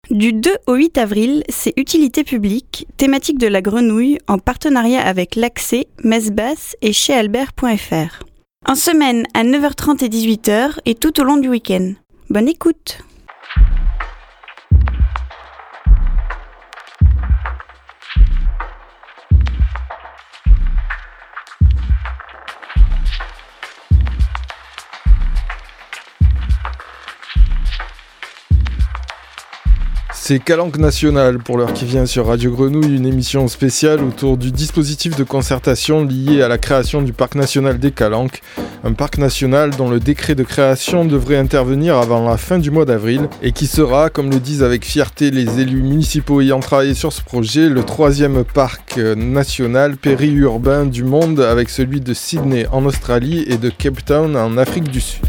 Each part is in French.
Du 2 au 8 avril, c'est Utilité publique, thématique de la grenouille, en partenariat avec l'Accès, Metz-Basse et chetalbert.fr. En semaine à 9h30 et 18h et tout au long du week-end. Bonne écoute! C'est Calanque National pour l'heure qui vient sur Radio Grenouille, une émission spéciale autour du dispositif de concertation lié à la création du Parc National des Calanques, un parc national dont le décret de création devrait intervenir avant la fin du mois d'avril et qui sera, comme le disent avec fierté les élus municipaux ayant travaillé sur ce projet, le 3e parc national périurbain du monde avec celui de Sydney en Australie et de Cape Town en Afrique du Sud.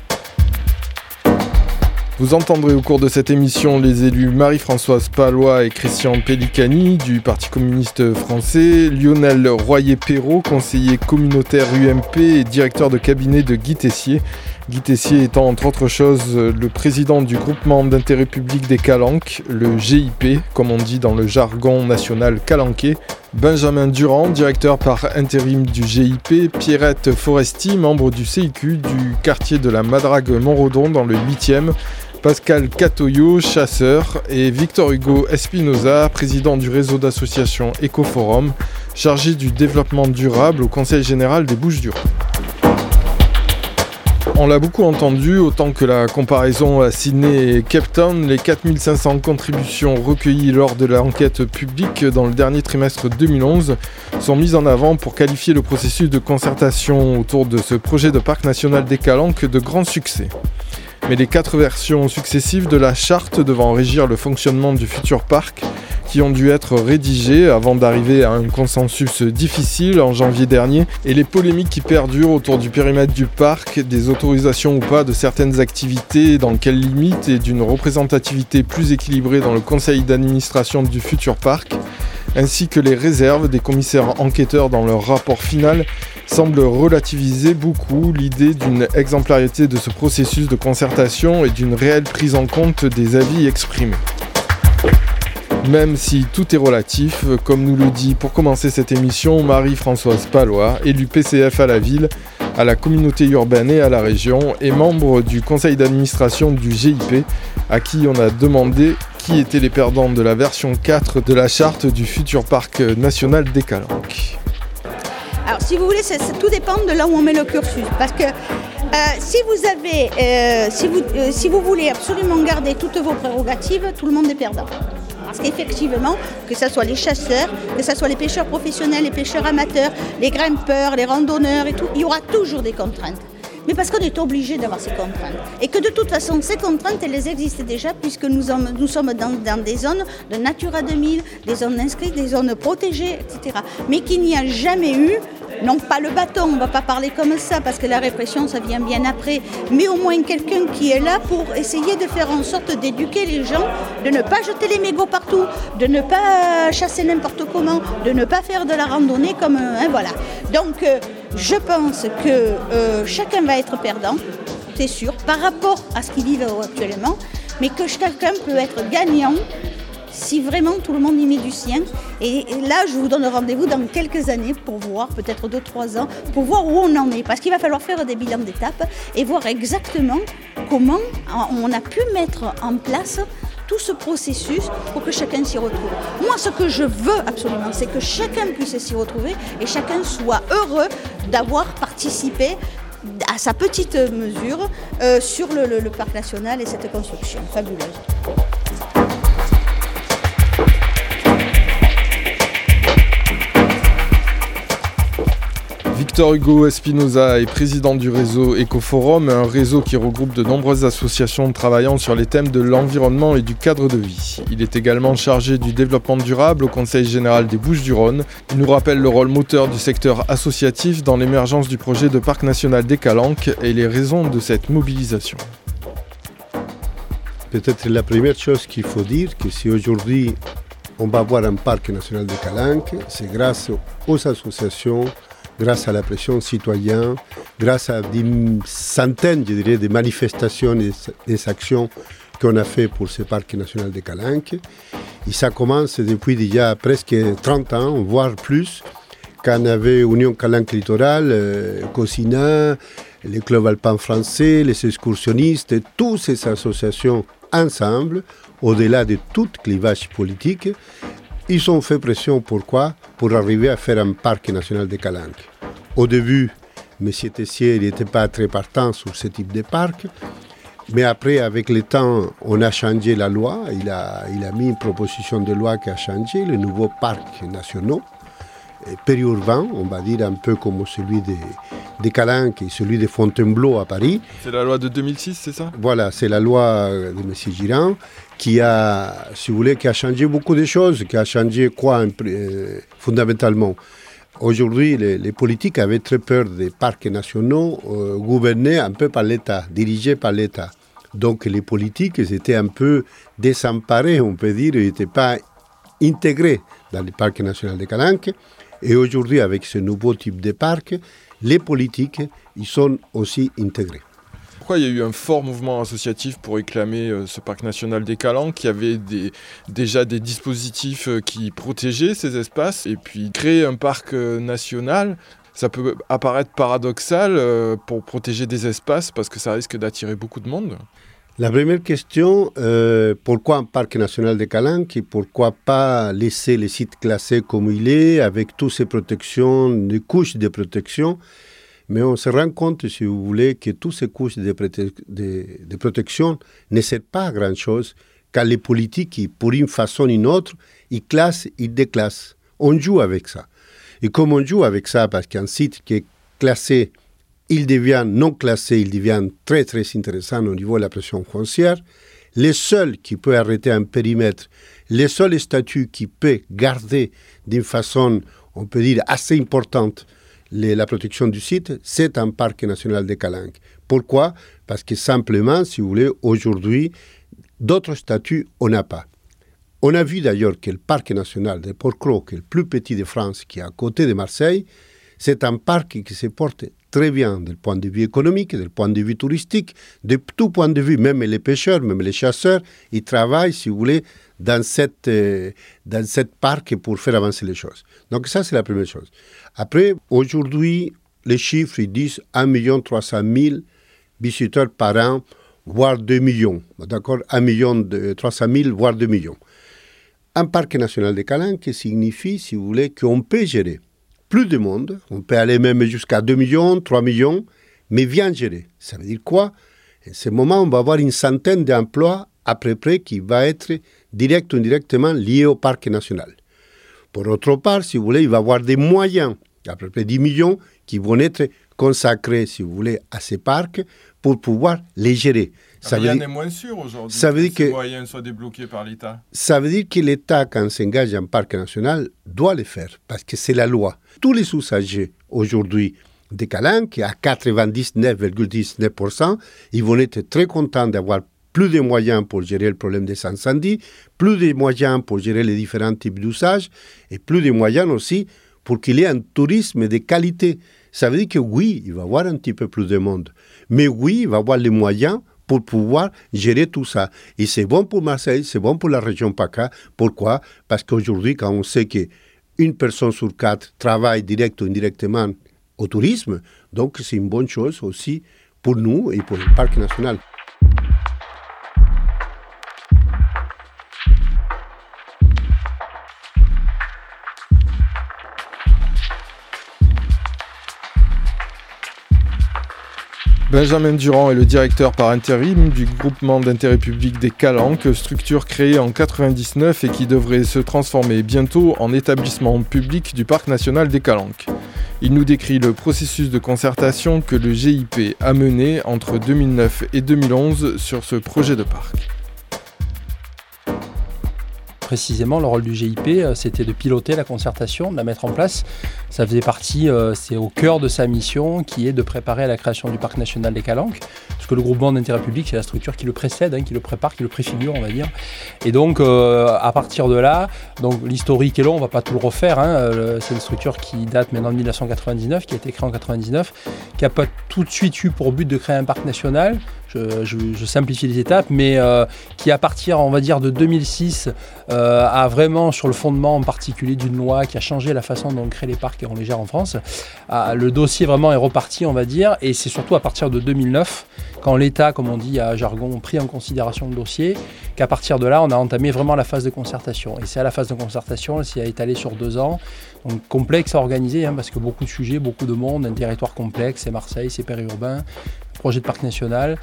Vous entendrez au cours de cette émission les élus Marie-Françoise Palois et Christian Pellicani du Parti communiste français, Lionel Royer-Perrault, conseiller communautaire UMP et directeur de cabinet de Guy Tessier. Guy Tessier étant entre autres choses le président du groupement d'intérêt public des Calanques, le GIP, comme on dit dans le jargon national calanquais. Benjamin Durand, directeur par intérim du GIP, Pierrette Foresti, membre du CIQ du quartier de la Madrague-Montredon dans le 8e, Pascal Catoyot, chasseur, et Victor Hugo Espinoza, président du réseau d'associations Ecoforum, chargé du développement durable au Conseil général des Bouches-du-Rhône. On l'a beaucoup entendu, autant que la comparaison à Sydney et Cape Town, les 4500 contributions recueillies lors de l'enquête publique dans le dernier trimestre 2011 sont mises en avant pour qualifier le processus de concertation autour de ce projet de parc national des Calanques de grand succès. Mais les 4 versions successives de la charte devant régir le fonctionnement du futur parc, qui ont dû être rédigées avant d'arriver à un consensus difficile en janvier dernier, et les polémiques qui perdurent autour du périmètre du parc, des autorisations ou pas de certaines activités, dans quelles limites, et d'une représentativité plus équilibrée dans le conseil d'administration du futur parc, ainsi que les réserves des commissaires enquêteurs dans leur rapport final, semblent relativiser beaucoup l'idée d'une exemplarité de ce processus de concertation et d'une réelle prise en compte des avis exprimés. Même si tout est relatif, comme nous le dit pour commencer cette émission Marie-Françoise Palois, élue PCF à la ville, à la communauté urbaine et à la région, et membre du conseil d'administration du GIP, à qui on a demandé qui étaient les perdants de la version 4 de la charte du futur parc national des Calanques. Alors si vous voulez, tout dépend de là où on met le cursus, parce que si vous voulez absolument garder toutes vos prérogatives, tout le monde est perdant. Parce qu'effectivement, que ce soit les chasseurs, que ce soit les pêcheurs professionnels, les pêcheurs amateurs, les grimpeurs, les randonneurs et tout, il y aura toujours des contraintes. Mais parce qu'on est obligé d'avoir ces contraintes. Et que de toute façon, ces contraintes, elles existent déjà puisque nous sommes dans des zones de Natura 2000, des zones inscrites, des zones protégées, etc. Mais qu'il n'y a jamais eu, non pas le bâton, on ne va pas parler comme ça parce que la répression, ça vient bien après, mais au moins quelqu'un qui est là pour essayer de faire en sorte d'éduquer les gens, de ne pas jeter les mégots partout, de ne pas chasser n'importe comment, de ne pas faire de la randonnée comme... voilà. Donc... je pense que chacun va être perdant, c'est sûr, par rapport à ce qu'ils vivent actuellement, mais que chacun peut être gagnant si vraiment tout le monde y met du sien. Et là, je vous donne rendez-vous dans quelques années pour voir, peut-être 2-3 ans, pour voir où on en est. Parce qu'il va falloir faire des bilans d'étape et voir exactement comment on a pu mettre en place tout ce processus pour que chacun s'y retrouve. Moi, ce que je veux absolument, c'est que chacun puisse s'y retrouver et chacun soit heureux d'avoir participé à sa petite mesure sur le parc national et cette construction fabuleuse. Victor Hugo Espinoza est président du réseau Ecoforum, un réseau qui regroupe de nombreuses associations travaillant sur les thèmes de l'environnement et du cadre de vie. Il est également chargé du développement durable au Conseil général des Bouches-du-Rhône. Il nous rappelle le rôle moteur du secteur associatif dans l'émergence du projet de parc national des Calanques et les raisons de cette mobilisation. Peut-être la première chose qu'il faut dire, que si aujourd'hui on va avoir un parc national des Calanques, c'est grâce aux associations, grâce à la pression citoyenne, grâce à des centaines, je dirais, de manifestations et des actions qu'on a fait pour ce parc national de Calanques. Et ça commence depuis déjà presque 30 ans, voire plus, quand on avait Union Calanques Littoral, Cosina, les clubs alpins français, les excursionnistes, toutes ces associations ensemble, au-delà de tout clivage politique, ils ont fait pression. Pourquoi ? Pour arriver à faire un parc national de Calanques. Au début, M. Tessier n'était pas très partant sur ce type de parc. Mais après, avec le temps, on a changé la loi. Il a mis une proposition de loi qui a changé, les nouveaux parcs nationaux, périurbains, on va dire un peu comme celui de Calanques et celui de Fontainebleau à Paris. C'est la loi de 2006, c'est ça ? Voilà, c'est la loi de M. Girand qui a, si vous voulez, qui a changé beaucoup de choses, qui a changé quoi fondamentalement. Aujourd'hui, les politiques avaient très peur des parcs nationaux gouvernés un peu par l'État, dirigés par l'État. Donc les politiques étaient un peu désemparés, on peut dire, ils n'étaient pas intégrés dans le parc national de Calanques. Et aujourd'hui, avec ce nouveau type de parc, les politiques, ils sont aussi intégrés. Pourquoi il y a eu un fort mouvement associatif pour réclamer ce parc national des Calanques ? Il y avait déjà des dispositifs qui protégeaient ces espaces, et puis créer un parc national, ça peut apparaître paradoxal pour protéger des espaces parce que ça risque d'attirer beaucoup de monde. La première question, pourquoi un parc national des Calanques et pourquoi pas laisser les sites classés comme il est, avec toutes ces protections, les couches de protection ? Mais on se rend compte, si vous voulez, que toutes ces couches de protection ne servent pas à grand-chose, car les politiques, pour une façon ou une autre, ils classent, ils déclassent. On joue avec ça. Et comme on joue avec ça, parce qu'un site qui est classé, il devient non classé, il devient très très intéressant au niveau de la pression foncière, les seuls qui peuvent arrêter un périmètre, les seuls statuts qui peuvent garder d'une façon, on peut dire, assez importante, la protection du site, c'est un parc national des Calanques. Pourquoi ? Parce que simplement, si vous voulez, aujourd'hui, d'autres statuts, on n'a pas. On a vu d'ailleurs que le parc national de Port-Cros, qui est le plus petit de France, qui est à côté de Marseille, c'est un parc qui se porte très bien du point de vue économique, du point de vue touristique, de tout point de vue, même les pêcheurs, même les chasseurs, ils travaillent, si vous voulez, dans cette parc pour faire avancer les choses. Donc ça, c'est la première chose. Après, aujourd'hui, les chiffres, ils disent 1 300 000 visiteurs par an, voire 2 millions. D'accord ? 1 300 000, voire 2 millions. Un parc national des Calanques signifie, si vous voulez, qu'on peut gérer plus de monde, on peut aller même jusqu'à 2 millions, 3 millions, mais bien gérer. Ça veut dire quoi ? En ce moment, on va avoir une centaine d'emplois à peu près qui va être direct ou indirectement liés au parc national. Pour autre part, si vous voulez, il va y avoir des moyens, à peu près 10 millions, qui vont être consacrés, si vous voulez, à ces parcs pour pouvoir les gérer. Rien n'est moins sûr aujourd'hui que ces moyens soient débloqués par l'État. Ça veut dire que l'État, quand s'engage en parc national, doit le faire, parce que c'est la loi. Tous les usagers aujourd'hui des Calanques, à 99,19%, ils vont être très contents d'avoir plus de moyens pour gérer le problème des incendies, plus de moyens pour gérer les différents types d'usages, et plus de moyens aussi pour qu'il y ait un tourisme de qualité. Ça veut dire que oui, il va y avoir un petit peu plus de monde, mais oui, il va y avoir les moyens pour pouvoir gérer tout ça. Et c'est bon pour Marseille, c'est bon pour la région PACA. Pourquoi ? Parce qu'aujourd'hui, quand on sait qu'une personne sur 4 travaille direct ou indirectement au tourisme, donc c'est une bonne chose aussi pour nous et pour le parc national. Benjamin Durand est le directeur par intérim du groupement d'intérêt public des Calanques, structure créée en 1999 et qui devrait se transformer bientôt en établissement public du parc national des Calanques. Il nous décrit le processus de concertation que le GIP a mené entre 2009 et 2011 sur ce projet de parc. Précisément, le rôle du GIP, c'était de piloter la concertation, de la mettre en place. Ça faisait partie, c'est au cœur de sa mission, qui est de préparer à la création du parc national des Calanques. Parce que le groupement d'intérêt public, c'est la structure qui le précède, qui le prépare, qui le préfigure, on va dire. Et donc, à partir de là, donc, l'historique est long, on ne va pas tout le refaire. C'est une structure qui date maintenant de 1999, qui a été créée en 1999, qui n'a pas tout de suite eu pour but de créer un parc national. je simplifie les étapes, mais qui à partir, on va dire, de 2006, a vraiment, sur le fondement en particulier d'une loi qui a changé la façon dont on crée les parcs et on les gère en France, le dossier vraiment est reparti, on va dire, et c'est surtout à partir de 2009, quand l'État, comme on dit à jargon, pris en considération le dossier, qu'à partir de là, on a entamé vraiment la phase de concertation. Et c'est à la phase de concertation, elle s'est étalée sur 2 ans, donc complexe à organiser, parce que beaucoup de sujets, beaucoup de monde, un territoire complexe, c'est Marseille, c'est périurbain, projet de parc national,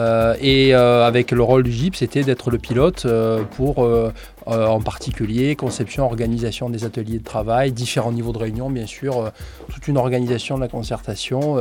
et avec le rôle du GIP, c'était d'être le pilote pour en particulier conception, organisation des ateliers de travail, différents niveaux de réunion, bien sûr, toute une organisation de la concertation,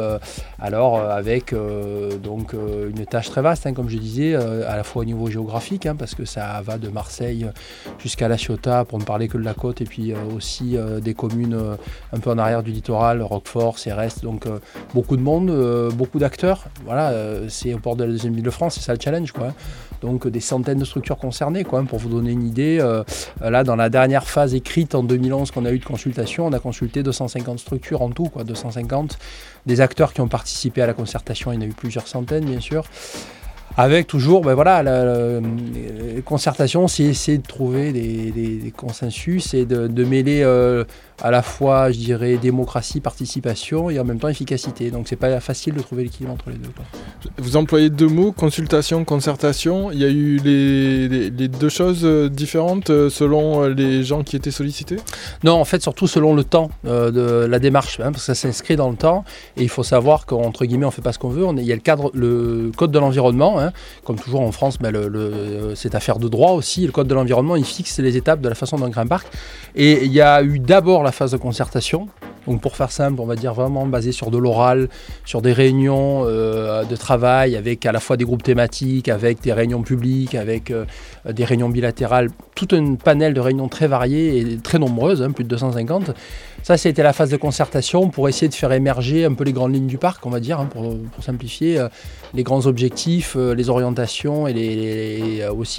avec donc une tâche très vaste, comme je disais, à la fois au niveau géographique, parce que ça va de Marseille jusqu'à La Ciotat, pour ne parler que de la côte, et puis aussi des communes un peu en arrière du littoral, Roquefort, Céreste, donc beaucoup de monde, beaucoup d'acteurs. Voilà, c'est au port de la deuxième ville de France, c'est ça le challenge, quoi. Donc des centaines de structures concernées, quoi, pour vous donner une idée. Là, dans la dernière phase écrite en 2011 qu'on a eu de consultation, on a consulté 250 structures en tout, 250. Des acteurs qui ont participé à la concertation, il y en a eu plusieurs centaines, bien sûr. Avec toujours, la concertation, c'est essayer de trouver des consensus et de mêler à la fois, je dirais, démocratie, participation et en même temps efficacité. Donc c'est pas facile de trouver l'équilibre entre les deux, quoi. Vous employez 2 mots, consultation, concertation. Il y a eu les 2 choses différentes selon les gens qui étaient sollicités ? Non, en fait, surtout selon le temps de la démarche, parce que ça s'inscrit dans le temps. Et il faut savoir qu'entre guillemets, on ne fait pas ce qu'on veut. Il y a le code de l'environnement. Comme toujours en France, c'est affaire de droit aussi. Le code de l'environnement, il fixe les étapes de la façon dont on crée un parc. Et il y a eu d'abord la phase de concertation. Donc pour faire simple, on va dire vraiment basé sur de l'oral, sur des réunions de travail avec à la fois des groupes thématiques, avec des réunions publiques, avec des réunions bilatérales, tout un panel de réunions très variées et très nombreuses, plus de 250. Ça, c'était la phase de concertation pour essayer de faire émerger un peu les grandes lignes du parc, on va dire, pour simplifier, les grands objectifs, les orientations et aussi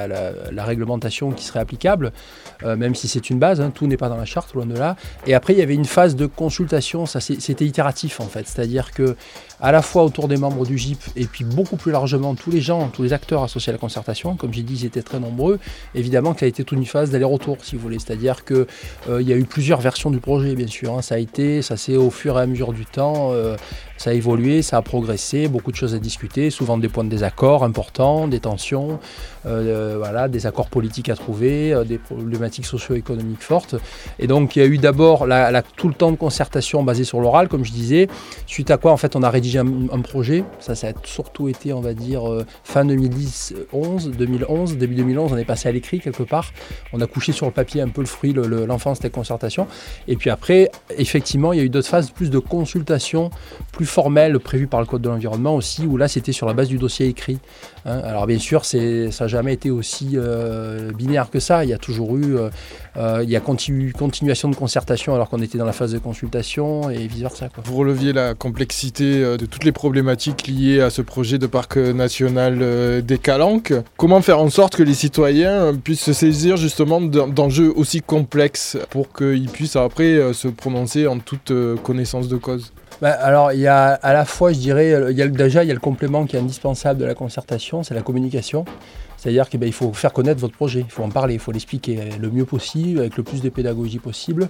la réglementation qui serait applicable, même si c'est une base, tout n'est pas dans la charte, loin de là. Et après, il y avait une phase de consultation, ça c'était itératif en fait, c'est-à-dire que à la fois autour des membres du GIP et puis beaucoup plus largement tous les acteurs associés à la concertation, comme j'ai dit, ils étaient très nombreux, évidemment que ça a été toute une phase d'aller-retour si vous voulez, c'est-à-dire que il y a eu plusieurs versions du projet bien sûr, ça s'est au fur et à mesure du temps, ça a évolué, ça a progressé, beaucoup de choses à discuter, souvent des points de désaccord importants, des tensions, des accords politiques à trouver, des problématiques socio-économiques fortes. Et donc il y a eu d'abord tout le temps de concertation basé sur l'oral, comme je disais, suite à quoi en fait on a rédigé un projet. Ça a surtout été, on va dire, fin 2011, début 2011, on est passé à l'écrit quelque part. On a couché sur le papier un peu le fruit, l'enfance des concertations. Et puis après, effectivement, il y a eu d'autres phases plus de consultation, plus formelles, prévues par le Code de l'environnement aussi, où là c'était sur la base du dossier écrit. Alors bien sûr, ça n'a jamais été aussi binaire que ça. Il y a toujours eu continuation de concertation alors qu'on était dans la phase de consultation et vice-versa, quoi. Vous releviez la complexité de toutes les problématiques liées à ce projet de parc national des Calanques. Comment faire en sorte que les citoyens puissent se saisir justement d'enjeux aussi complexes pour qu'ils puissent après se prononcer en toute connaissance de cause ? Alors, il y a à la fois, je dirais, il y a le complément qui est indispensable de la concertation, c'est la communication. C'est-à-dire qu'il faut faire connaître votre projet, il faut en parler, il faut l'expliquer le mieux possible, avec le plus de pédagogie possible.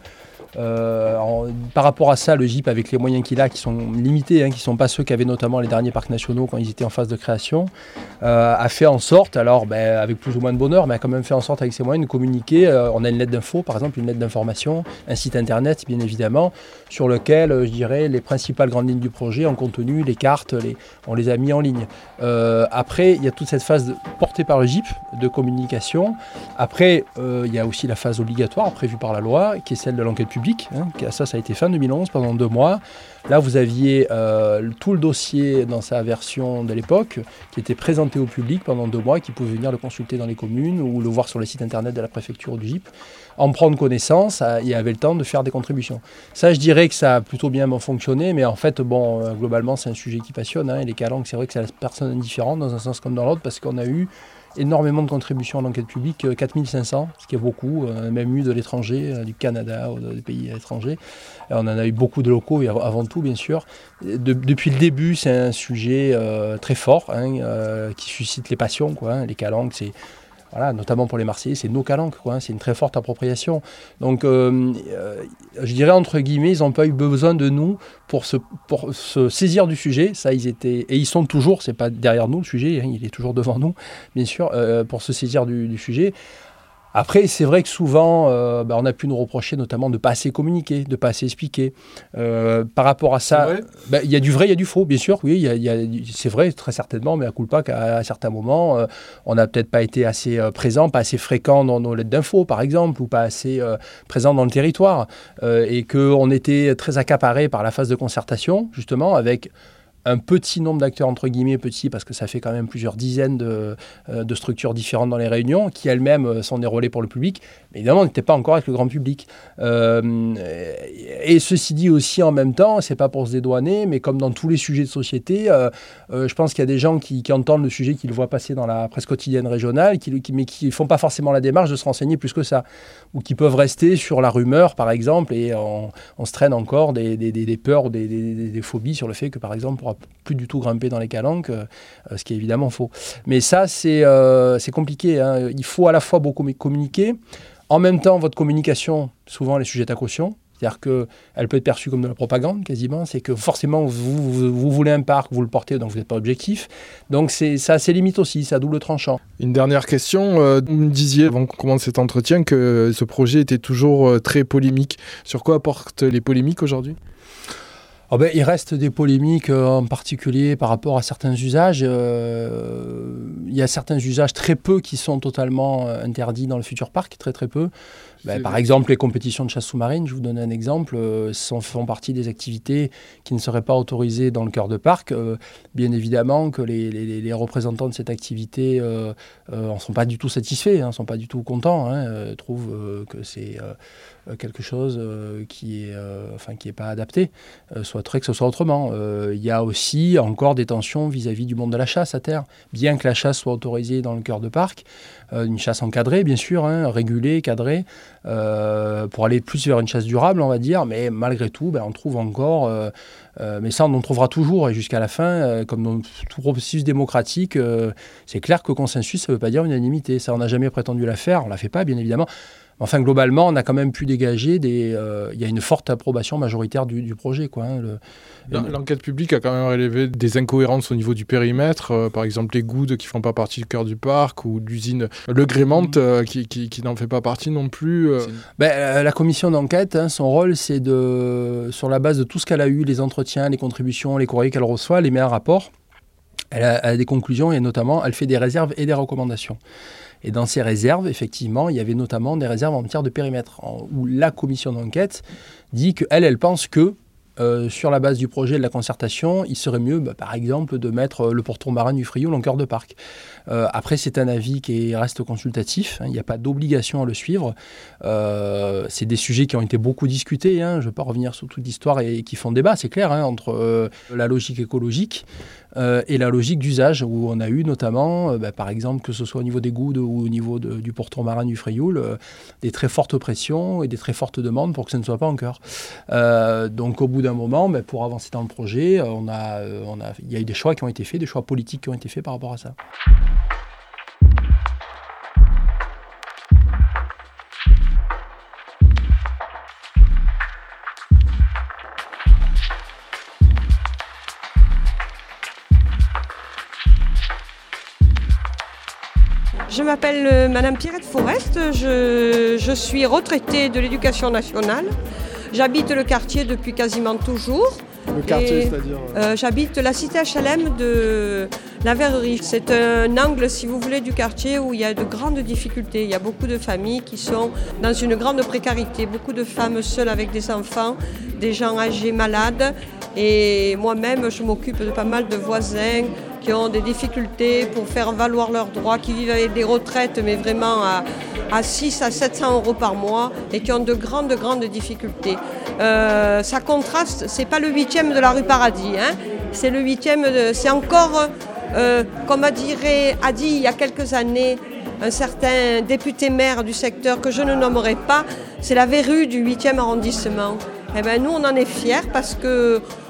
Par rapport à ça, le GIP, avec les moyens qu'il a, qui sont limités, qui ne sont pas ceux qu'avaient notamment les derniers parcs nationaux quand ils étaient en phase de création, a fait en sorte, avec plus ou moins de bonheur, mais a quand même fait en sorte avec ses moyens de communiquer. On a une lettre d'info, par exemple, une lettre d'information, un site internet, bien évidemment, sur lequel, je dirais, les principales grandes lignes du projet en contenu, les cartes, on les a mis en ligne. Après, il y a toute cette phase portée par le GIP de communication. Après, il y a aussi la phase obligatoire prévue par la loi, qui est celle de l'enquête publique. Ça a été fin 2011, pendant 2 mois. Là, vous aviez tout le dossier dans sa version de l'époque, qui était présenté au public pendant 2 mois, qui pouvait venir le consulter dans les communes ou le voir sur les sites internet de la préfecture ou du GIP, en prendre connaissance et avait le temps de faire des contributions. Ça, je dirais que ça a plutôt bien fonctionné, mais en fait, globalement, c'est un sujet qui passionne. Et les Calanques, c'est vrai que ça laisse personne indifférent dans un sens comme dans l'autre, parce qu'on a eu énormément de contributions à l'enquête publique, 4500, ce qui est beaucoup, même eu de l'étranger, du Canada ou des pays étrangers. Et on en a eu beaucoup de locaux, et avant tout tout, bien sûr. Depuis le début, c'est un sujet très fort, qui suscite les passions, quoi. Les calanques, c'est... Voilà, notamment pour les Marseillais, c'est nos calanques, quoi. C'est une très forte appropriation. Donc, je dirais, entre guillemets, ils n'ont pas eu besoin de nous pour se saisir du sujet. Ça, ils étaient, et ils sont toujours, c'est pas derrière nous le sujet, il est toujours devant nous, bien sûr, pour se saisir du sujet. Après, c'est vrai que souvent, on a pu nous reprocher notamment de ne pas assez communiquer, de ne pas assez expliquer. Par rapport à ça, il y a du vrai, il y a du faux, bien sûr. Oui, c'est vrai, très certainement, mais à culpa qu'à certains moments, on n'a peut-être pas été assez présent, pas assez fréquent dans nos lettres d'info, par exemple, ou pas assez présent dans le territoire. Et qu'on était très accaparé par la phase de concertation, justement, avec un petit nombre d'acteurs, entre guillemets, petit, parce que ça fait quand même plusieurs dizaines de structures différentes dans les réunions, qui elles-mêmes sont des relais pour le public. Mais évidemment, on n'était pas encore avec le grand public. Et ceci dit aussi, en même temps, c'est pas pour se dédouaner, mais comme dans tous les sujets de société, je pense qu'il y a des gens qui entendent le sujet, qui le voient passer dans la presse quotidienne régionale, mais qui ne font pas forcément la démarche de se renseigner plus que ça. Ou qui peuvent rester sur la rumeur, par exemple, et on se traîne encore des peurs ou des phobies sur le fait que, par exemple, on pourra plus du tout grimper dans les calanques, ce qui est évidemment faux. Mais ça, c'est compliqué, hein. Il faut à la fois beaucoup communiquer. En même temps, votre communication, souvent, elle est sujette à caution. C'est-à-dire qu'elle peut être perçue comme de la propagande, quasiment. C'est que forcément, vous voulez un parc, vous le portez, donc vous n'êtes pas objectif. Donc ça a ses limites aussi, c'est à double tranchant. Une dernière question. Vous me disiez, avant qu'on commence cet entretien, que ce projet était toujours très polémique. Sur quoi apportent les polémiques aujourd'hui ? Il reste des polémiques, en particulier par rapport à certains usages. Il y a certains usages très peu qui sont totalement interdits dans le futur parc, très très peu. Par exemple, les compétitions de chasse sous-marine, je vous donne un exemple, font partie des activités qui ne seraient pas autorisées dans le cœur de parc. Bien évidemment que les représentants de cette activité n'en sont pas du tout satisfaits, ne sont pas du tout contents, trouvent que c'est quelque chose qui est pas adapté, souhaiterait que ce soit autrement. Il y a aussi encore des tensions vis-à-vis du monde de la chasse à terre. Bien que la chasse soit autorisée dans le cœur de parc, une chasse encadrée, bien sûr, régulée, cadrée, pour aller plus vers une chasse durable, on va dire, mais malgré tout, on trouve encore, mais ça on en trouvera toujours, et jusqu'à la fin, comme dans tout processus démocratique, c'est clair que consensus, ça ne veut pas dire unanimité, ça on n'a jamais prétendu la faire, on ne la fait pas, bien évidemment. Enfin, globalement, on a quand même pu dégager il y a une forte approbation majoritaire du projet, quoi. L'enquête publique a quand même révélé des incohérences au niveau du périmètre, par exemple les goudes qui ne font pas partie du cœur du parc, ou l'usine Le Grémente qui n'en fait pas partie non plus. La commission d'enquête, son rôle, c'est sur la base de tout ce qu'elle a eu, les entretiens, les contributions, les courriers qu'elle reçoit, elle émet un rapport, elle a des conclusions, et notamment, elle fait des réserves et des recommandations. Et dans ces réserves, effectivement, il y avait notamment des réserves en matière de périmètre, où la commission d'enquête dit qu'elle pense que, sur la base du projet de la concertation, il serait mieux, par exemple, de mettre le pourtour marin du Frioul en cœur de parc. Après, c'est un avis qui reste consultatif, il n'y a pas d'obligation à le suivre. C'est des sujets qui ont été beaucoup discutés, je ne vais pas revenir sur toute l'histoire et qui font débat, c'est clair, entre la logique écologique et la logique d'usage, où on a eu notamment, par exemple, que ce soit au niveau des goudes ou au niveau du pourtour marin du Frioul, des très fortes pressions et des très fortes demandes pour que ce ne soit pas en cœur. Donc au bout d'un moment, pour avancer dans le projet, il y a eu des choix qui ont été faits, des choix politiques qui ont été faits par rapport à ça. Je m'appelle Madame Pierrette Forest, je suis retraitée de l'éducation nationale. J'habite le quartier depuis quasiment toujours. Le quartier, c'est-à-dire j'habite la cité HLM de la Verrerie. C'est un angle, si vous voulez, du quartier où il y a de grandes difficultés. Il y a beaucoup de familles qui sont dans une grande précarité, beaucoup de femmes seules avec des enfants, des gens âgés malades. Et moi-même, je m'occupe de pas mal de voisins qui ont des difficultés pour faire valoir leurs droits, qui vivent avec des retraites, mais vraiment à 600 à 700 euros par mois, et qui ont de grandes difficultés. Ça contraste, c'est pas le 8e de la rue Paradis, c'est le 8e, c'est encore, comme a dit il y a quelques années, un certain député maire du secteur que je ne nommerai pas, c'est la verrue du 8e arrondissement. Nous, on en est fiers parce que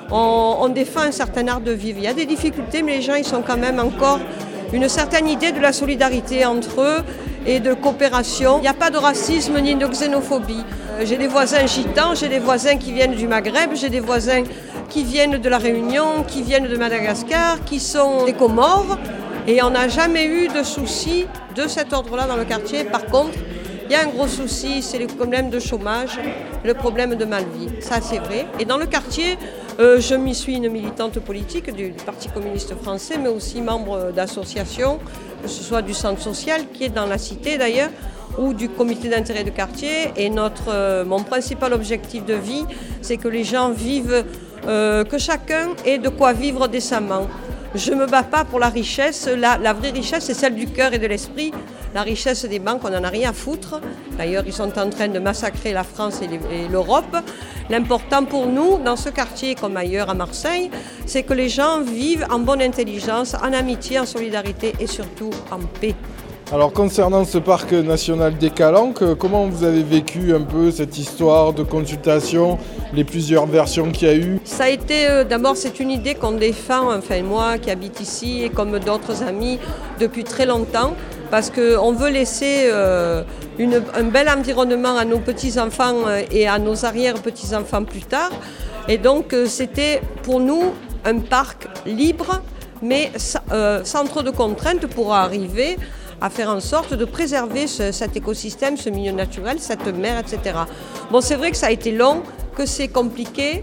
on défend un certain art de vivre. Il y a des difficultés, mais les gens, ils ont quand même encore une certaine idée de la solidarité entre eux et de coopération. Il n'y a pas de racisme ni de xénophobie. J'ai des voisins gitans, j'ai des voisins qui viennent du Maghreb, j'ai des voisins qui viennent de la Réunion, qui viennent de Madagascar, qui sont des Comores. Et on n'a jamais eu de soucis de cet ordre-là dans le quartier. Par contre, il y a un gros souci, c'est le problème de chômage, le problème de mal-vie. Ça, c'est vrai. Et dans le quartier, je m'y suis une militante politique du Parti communiste français, mais aussi membre d'associations, que ce soit du centre social, qui est dans la cité d'ailleurs, ou du comité d'intérêt de quartier. Et mon principal objectif de vie, c'est que les gens vivent, que chacun ait de quoi vivre décemment. Je ne me bats pas pour la richesse. La vraie richesse, c'est celle du cœur et de l'esprit. La richesse des banques, on n'en a rien à foutre. D'ailleurs, ils sont en train de massacrer la France et l'Europe. L'important pour nous, dans ce quartier comme ailleurs à Marseille, c'est que les gens vivent en bonne intelligence, en amitié, en solidarité et surtout en paix. Alors concernant ce parc national des Calanques, comment vous avez vécu un peu cette histoire de consultation, les plusieurs versions qu'il y a eu? Ça a été, d'abord c'est une idée qu'on défend, enfin moi qui habite ici et comme d'autres amis depuis très longtemps, parce qu'on veut laisser un bel environnement à nos petits-enfants et à nos arrière-petits-enfants plus tard. Et donc c'était pour nous un parc libre, mais sans trop de contraintes pour arriver à faire en sorte de préserver cet écosystème, ce milieu naturel, cette mer, etc. Bon, c'est vrai que ça a été long, que c'est compliqué,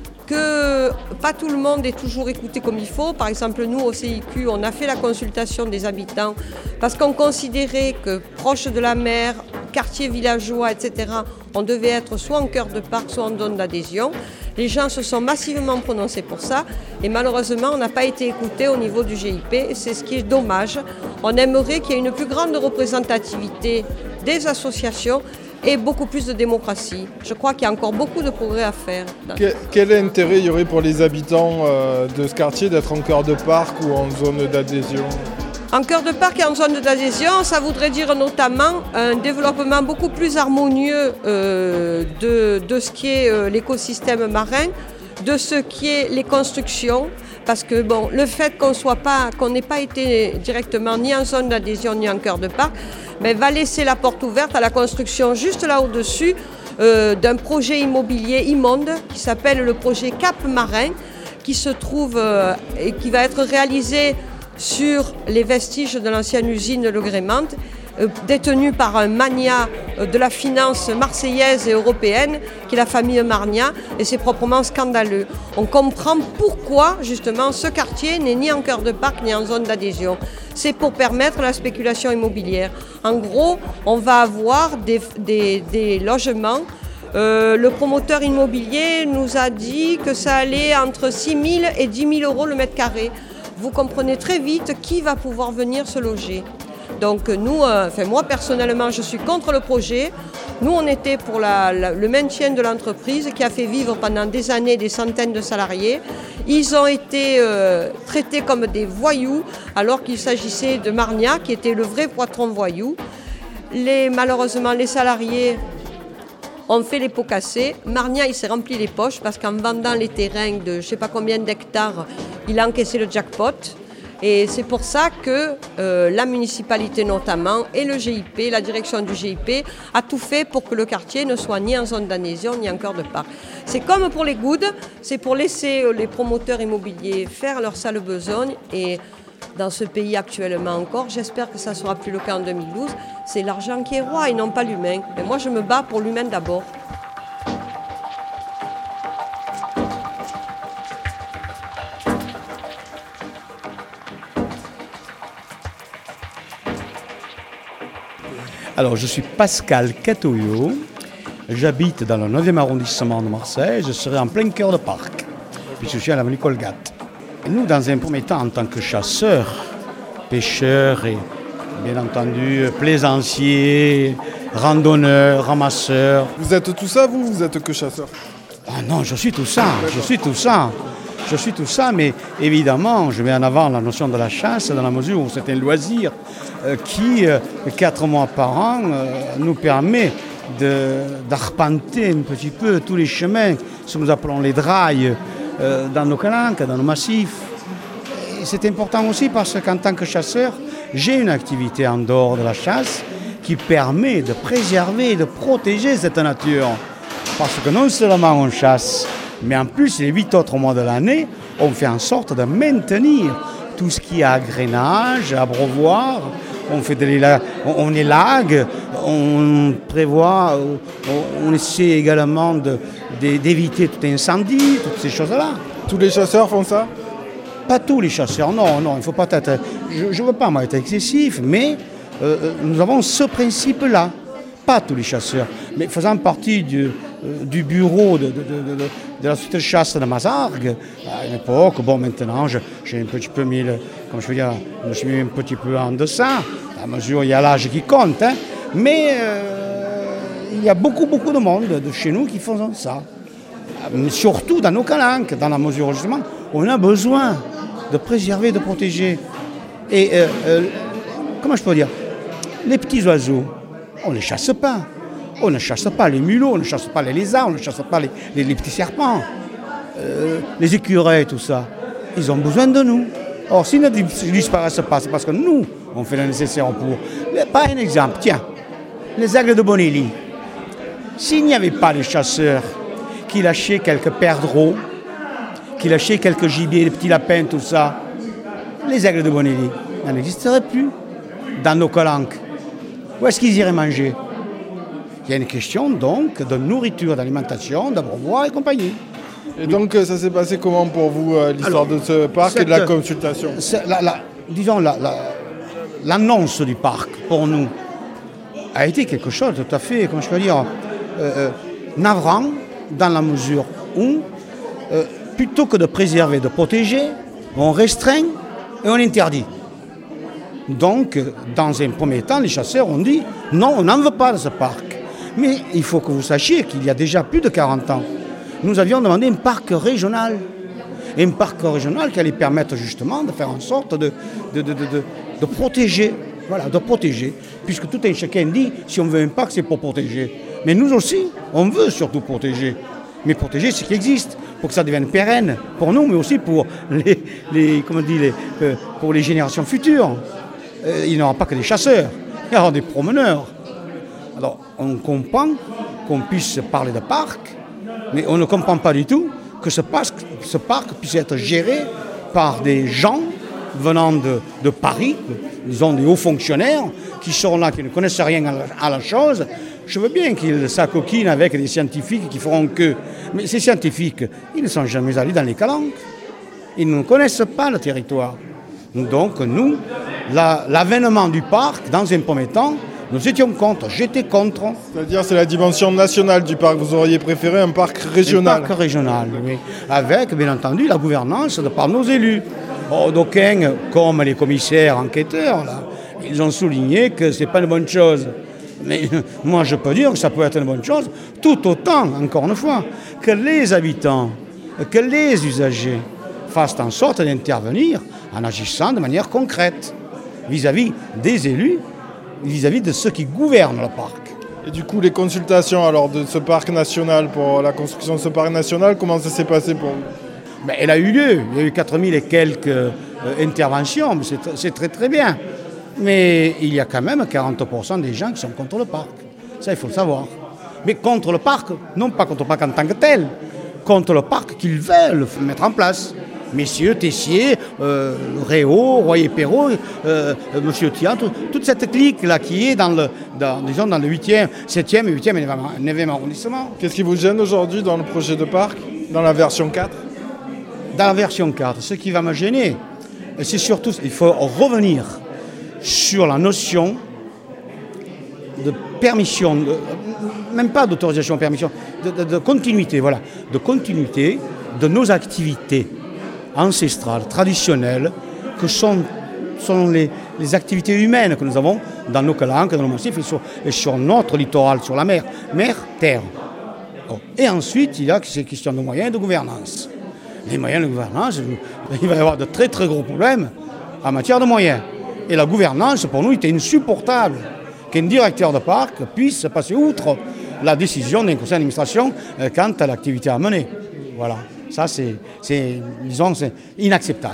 que pas tout le monde est toujours écouté comme il faut. Par exemple, nous, au CIQ, on a fait la consultation des habitants parce qu'on considérait que proche de la mer, quartier villageois, etc., on devait être soit en cœur de parc, soit en zone d'adhésion. Les gens se sont massivement prononcés pour ça et malheureusement, on n'a pas été écouté au niveau du GIP. Et c'est ce qui est dommage. On aimerait qu'il y ait une plus grande représentativité des associations et beaucoup plus de démocratie. Je crois qu'il y a encore beaucoup de progrès à faire. Quel intérêt il y aurait pour les habitants de ce quartier d'être en cœur de parc ou en zone d'adhésion ? En cœur de parc et en zone d'adhésion, ça voudrait dire notamment un développement beaucoup plus harmonieux de ce qui est l'écosystème marin, de ce qui est les constructions. Parce que bon, le fait qu'on n'ait pas été directement ni en zone d'adhésion ni en cœur de parc, va laisser la porte ouverte à la construction juste là au-dessus d'un projet immobilier immonde qui s'appelle le projet Cap Marin, qui se trouve et qui va être réalisé sur les vestiges de l'ancienne usine Le Grément, détenue par un magnat de la finance marseillaise et européenne, qui est la famille Marnia, et c'est proprement scandaleux. On comprend pourquoi, justement, ce quartier n'est ni en cœur de parc, ni en zone d'adhésion. C'est pour permettre la spéculation immobilière. En gros, on va avoir des logements. Le promoteur immobilier nous a dit que ça allait entre 6 000 et 10 000 euros le mètre carré. Vous comprenez très vite qui va pouvoir venir se loger. Donc nous, moi personnellement, je suis contre le projet. Nous, on était pour le maintien de l'entreprise qui a fait vivre pendant des années des centaines de salariés. Ils ont été traités comme des alors qu'il s'agissait de Marnia, qui était le vrai patron voyou. Malheureusement, les salariés ont fait les pots cassés. Marnia, il s'est rempli les poches parce qu'en vendant les terrains de je ne sais pas combien d'hectares, il a encaissé le jackpot. Et c'est pour ça que la municipalité notamment et le GIP, la direction du GIP, a tout fait pour que le quartier ne soit ni en zone d'adhésion ni en cœur de parc. C'est comme pour les goudes, c'est pour laisser les promoteurs immobiliers faire leur sale besogne. Et dans ce pays actuellement encore, j'espère que ça ne sera plus le cas en 2012, c'est l'argent qui est roi et non pas l'humain. Et moi je me bats pour l'humain d'abord. Alors, je suis Pascal Catoyo, j'habite dans le 9e arrondissement de Marseille, je serai en plein cœur de parc, puis je suis à l'avenue Colgate. Et nous, dans un premier temps, en tant que chasseurs, pêcheurs et bien entendu plaisanciers, randonneurs, ramasseurs. Vous êtes tout ça, vous êtes que chasseur? Ah non, je suis tout ça, Je suis tout ça, mais évidemment, je mets en avant la notion de la chasse dans la mesure où c'est un loisir qui, 4 mois par an, nous permet d'arpenter un petit peu tous les chemins, ce que nous appelons les drailles dans nos calanques, dans nos massifs. Et c'est important aussi parce qu'en tant que chasseur, j'ai une activité en dehors de la chasse qui permet de préserver et de protéger cette nature. Parce que non seulement on chasse, mais en plus les 8 autres mois de l'année, on fait en sorte de maintenir tout ce qui est agrénage, abreuvoir, on élague, on prévoit, on essaie également d'éviter tout incendie, toutes ces choses-là. Tous les chasseurs font ça? Pas tous les chasseurs, non, il ne faut pas être... Je ne veux pas être excessif, mais nous avons ce principe-là. Pas tous les chasseurs, mais faisant partie du bureau de la société de chasse de Mazargues, à une époque, bon maintenant j'ai un petit peu mis, je me suis mis un petit peu en deçà, à mesure il y a l'âge qui compte, hein, mais il y a beaucoup de monde de chez nous qui font ça. Surtout dans nos calanques, dans la mesure où justement on a besoin de préserver, de protéger. Et comment je peux dire, les petits oiseaux, on ne les chasse pas. On ne chasse pas les mulots, on ne chasse pas les lézards, on ne chasse pas les petits serpents. Les écureuils, tout ça, ils ont besoin de nous. Or, s'ils ne disparaissent pas, c'est parce que nous, on fait le nécessaire pour. Pas un exemple, tiens, les aigles de Bonelli. S'il n'y avait pas les chasseurs qui lâchaient quelques perdreaux, qui lâchaient quelques gibiers, les petits lapins, tout ça, les aigles de Bonelli n'existeraient plus dans nos calanques. Où est-ce qu'ils iraient manger? Il y a une question donc de nourriture, d'alimentation, d'abreuvoir et compagnie. Et donc ça s'est passé comment pour vous, l'histoire de ce parc et de la consultation? Disons, l'annonce du parc, pour nous, a été quelque chose de tout à fait, comment je peux dire, navrant, dans la mesure où, plutôt que de préserver, de protéger, on restreint et on interdit. Donc, dans un premier temps, les chasseurs ont dit « Non, on n'en veut pas de ce parc ». Mais il faut que vous sachiez qu'il y a déjà plus de 40 ans, nous avions demandé un parc régional. Un parc régional qui allait permettre justement de faire en sorte de protéger. Voilà, de protéger. Puisque tout un chacun dit « Si on veut un parc, c'est pour protéger ». Mais nous aussi, on veut surtout protéger. Mais protéger ce qui existe, pour que ça devienne pérenne pour nous, mais aussi pour pour les générations futures. Il n'y aura pas que des chasseurs, il y aura des promeneurs. Alors, on comprend qu'on puisse parler de parc, mais on ne comprend pas du tout que ce parc puisse être géré par des gens venant de Paris, disons des hauts fonctionnaires, qui sont là, qui ne connaissent rien à la chose. Je veux bien qu'ils s'acoquinent avec des scientifiques qui feront que... Mais ces scientifiques, ils ne sont jamais allés dans les calanques. Ils ne connaissent pas le territoire. Donc nous, l'avènement du parc, dans un premier temps, nous étions contre, j'étais contre. C'est-à-dire c'est la dimension nationale du parc, vous auriez préféré un parc régional? Un parc régional, oui. Avec, bien entendu, la gouvernance de par nos élus. D'aucuns, comme les commissaires enquêteurs, là, ils ont souligné que ce n'est pas une bonne chose. Mais moi, je peux dire que ça peut être une bonne chose, tout autant, encore une fois, que les habitants, que les usagers fassent en sorte d'intervenir en agissant de manière concrète vis-à-vis des élus, vis-à-vis de ceux qui gouvernent le parc. Et du coup, les consultations alors, de ce parc national, pour la construction de ce parc national, comment ça s'est passé pour vous? Elle a eu lieu, il y a eu 4000 et quelques interventions, mais c'est très très bien. Mais il y a quand même 40% des gens qui sont contre le parc. Ça, il faut le savoir. Mais contre le parc, non pas contre le parc en tant que tel, contre le parc qu'ils veulent mettre en place. Messieurs Tessier, Réau, Royer-Perrault, Monsieur Tian, toute cette clique-là qui est dans le 8e, 7e et 8e et 9e arrondissement. Qu'est-ce qui vous gêne aujourd'hui dans le projet de parc, dans la version 4? Dans la version 4, ce qui va me gêner, c'est surtout qu'il faut revenir sur la notion de permission, même pas d'autorisation, permission, de continuité, voilà, de continuité de nos activités ancestrales, traditionnelles, que sont les activités humaines que nous avons dans nos calanques, dans nos massifs et sur notre littoral, sur la mer, terre. Et ensuite, il y a ces questions de moyens et de gouvernance. Les moyens de gouvernance, il va y avoir de très très gros problèmes en matière de moyens. Et la gouvernance, pour nous, était insupportable qu'un directeur de parc puisse passer outre la décision d'un conseil d'administration quant à l'activité à mener. Voilà. Ça, c'est inacceptable.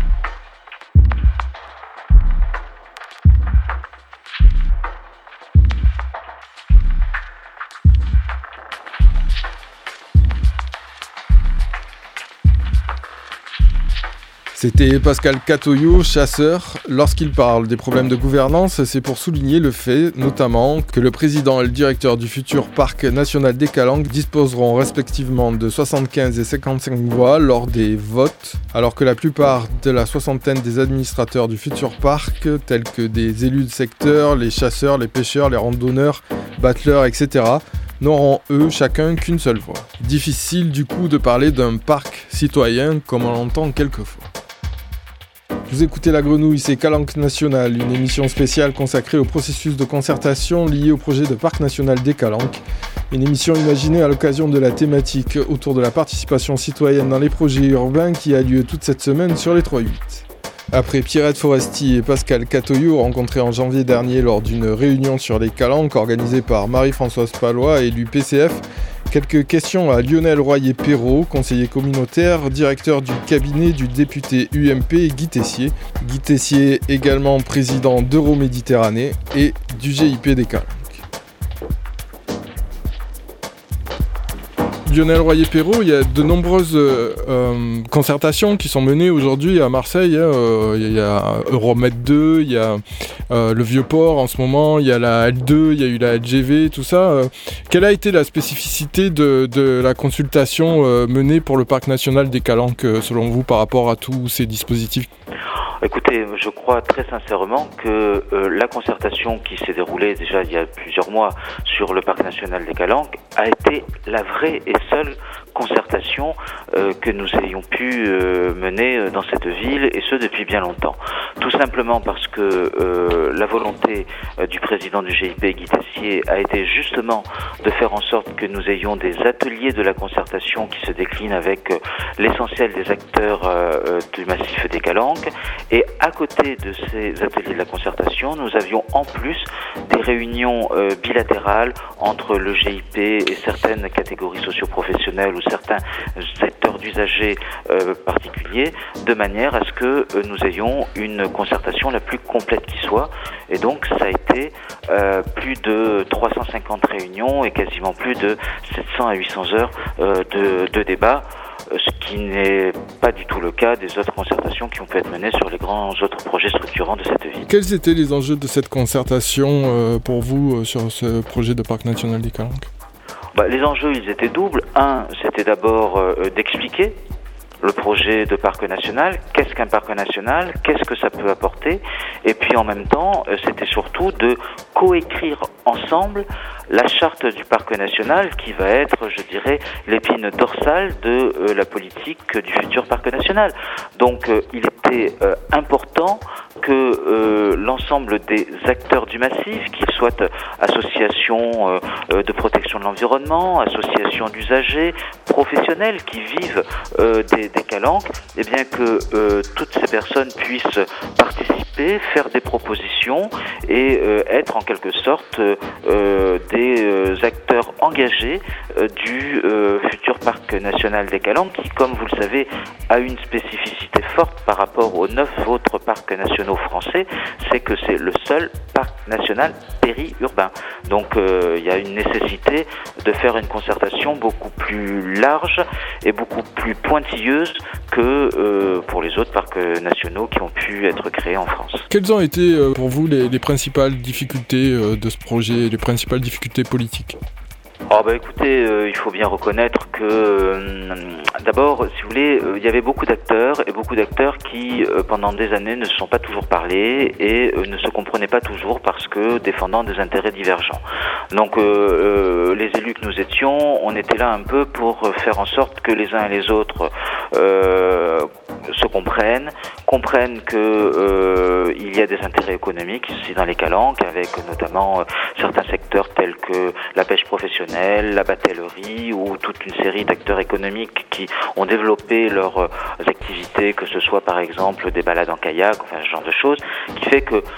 C'était Pascal Catoyot, chasseur. Lorsqu'il parle des problèmes de gouvernance, c'est pour souligner le fait, notamment, que le président et le directeur du futur parc national des Calanques disposeront respectivement de 75 et 55 voix lors des votes, alors que la plupart de la soixantaine des administrateurs du futur parc, tels que des élus de secteur, les chasseurs, les pêcheurs, les randonneurs, battleurs, etc., n'auront eux chacun qu'une seule voix. Difficile du coup de parler d'un parc citoyen comme on l'entend quelquefois. Vous écoutez La Grenouille, c'est Calanque National, une émission spéciale consacrée au processus de concertation lié au projet de parc national des Calanques. Une émission imaginée à l'occasion de la thématique autour de la participation citoyenne dans les projets urbains qui a lieu toute cette semaine sur les 3-8. Après Pierrette Foresti et Pascal Catoyot, rencontrés en janvier dernier lors d'une réunion sur les Calanques organisée par Marie-Françoise Palois, élue PCF, quelques questions à Lionel Royer-Perrault, conseiller communautaire, directeur du cabinet du député UMP Guy Tessier. Guy Tessier, également président d'Euroméditerranée et du GIP des Calanques. Lionel Royer-Perrault, il y a de nombreuses concertations qui sont menées aujourd'hui à Marseille. Il y a Euromed 2, il y a le Vieux-Port en ce moment, il y a la L2, il y a eu la LGV, tout ça. Quelle a été la spécificité de la consultation menée pour le parc national des Calanques, selon vous, par rapport à tous ces dispositifs ? Écoutez, je crois très sincèrement que la concertation qui s'est déroulée déjà il y a plusieurs mois sur le parc national des Calanques a été la vraie et seule concertation que nous ayons pu mener dans cette ville, et ce depuis bien longtemps. Tout simplement parce que la volonté du président du GIP, Guy Tessier, a été justement de faire en sorte que nous ayons des ateliers de la concertation qui se déclinent avec l'essentiel des acteurs du massif des Calanques. Et à côté de ces ateliers de la concertation, nous avions en plus des réunions bilatérales entre le GIP et certaines catégories socio-professionnelles ou certains secteurs d'usagers particuliers, de manière à ce que nous ayons une concertation la plus complète qui soit. Et donc ça a été plus de 350 réunions et quasiment plus de 700 à 800 heures de débat, ce qui n'est pas du tout le cas des autres concertations qui ont pu être menées sur les grands autres projets structurants de cette ville. Quels étaient les enjeux de cette concertation pour vous sur ce projet de parc national des Calanques ? Les enjeux, ils étaient doubles. Un, c'était d'abord d'expliquer le projet de parc national, qu'est-ce qu'un parc national, qu'est-ce que ça peut apporter, et puis en même temps, c'était surtout de coécrire ensemble la charte du parc national qui va être, je dirais, l'épine dorsale de la politique du futur parc national. Donc il était important que l'ensemble des acteurs du massif, qu'ils soient associations de protection de l'environnement, associations d'usagers, professionnels qui vivent des Calanques, eh bien que toutes ces personnes puissent participer, faire des propositions et être en quelque sorte des acteurs engagés du futur parc national des Calanques qui, comme vous le savez, a une spécificité forte par rapport aux 9 autres parcs nationaux français, c'est que c'est le seul parc national périurbain. Donc il y a une nécessité de faire une concertation beaucoup plus large et beaucoup plus pointilleuse que pour les autres parcs nationaux qui ont pu être créés en France. Quelles ont été pour vous les principales difficultés de ce projet, les principales difficultés politiques ? Écoutez, il faut bien reconnaître que d'abord, si vous voulez, il y avait beaucoup d'acteurs qui, pendant des années, ne se sont pas toujours parlé et ne se comprenaient pas toujours parce que défendant des intérêts divergents. Donc, les élus que nous étions, on était là un peu pour faire en sorte que les uns et les autres se comprennent que il y a des intérêts économiques ici dans les Calanques, avec notamment certains secteurs tels que la pêche professionnelle, la batellerie ou toute une série d'acteurs économiques qui ont développé leurs activités, que ce soit par exemple des balades en kayak, enfin ce genre de choses, qui fait que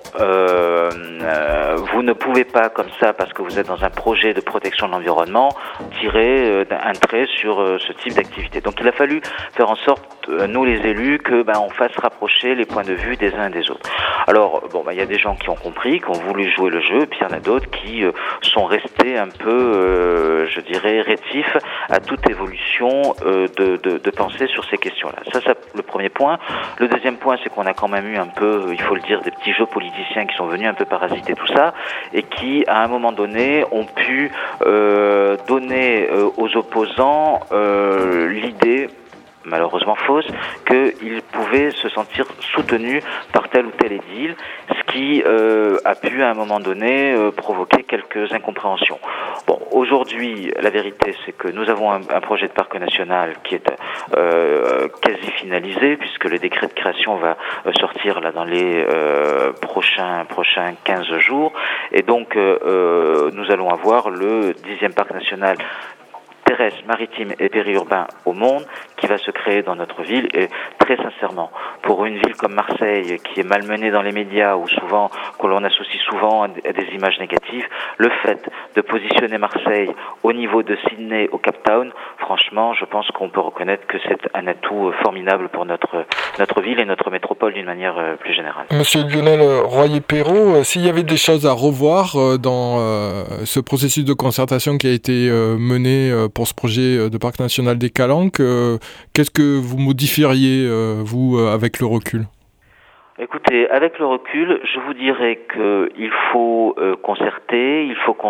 vous ne pouvez pas comme ça, parce que vous êtes dans un projet de protection de l'environnement, tirer un trait sur ce type d'activité. Donc il a fallu faire en sorte, nous les élus, que on fasse rapprocher les points de vue des uns et des autres. Alors il y a des gens qui ont compris, qui ont voulu jouer le jeu, puis il y en a d'autres qui sont restés un peu, je dirais, rétifs à toute évolution de pensée sur ces questions-là. Ça, le premier point. Le deuxième point, c'est qu'on a quand même eu un peu, il faut le dire, des petits jeux politiciens qui sont venus un peu parasiter tout ça et qui, à un moment donné, ont pu donner aux opposants l'idée, malheureusement fausse, qu'ils pouvaient se sentir soutenus par tel ou tel édile, ce qui a pu à un moment donné provoquer quelques incompréhensions. Bon, aujourd'hui, la vérité, c'est que nous avons un projet de parc national qui est quasi finalisé, puisque le décret de création va sortir là dans les prochains 15 jours, et donc nous allons avoir le 10e parc national terrestre, maritime et périurbain au monde qui va se créer dans notre ville. Et très sincèrement, pour une ville comme Marseille qui est malmenée dans les médias ou que l'on associe souvent à des images négatives, le fait de positionner Marseille au niveau de Sydney, au Cape Town, franchement, je pense qu'on peut reconnaître que c'est un atout formidable pour notre ville et notre métropole d'une manière plus générale. Monsieur Lionel Royer-Perrault, s'il y avait des choses à revoir dans ce processus de concertation qui a été mené pour ce projet de parc national des Calanques, qu'est-ce que vous modifieriez, vous, avec le recul ? Écoutez, avec le recul, je vous dirais qu'il faut concerter,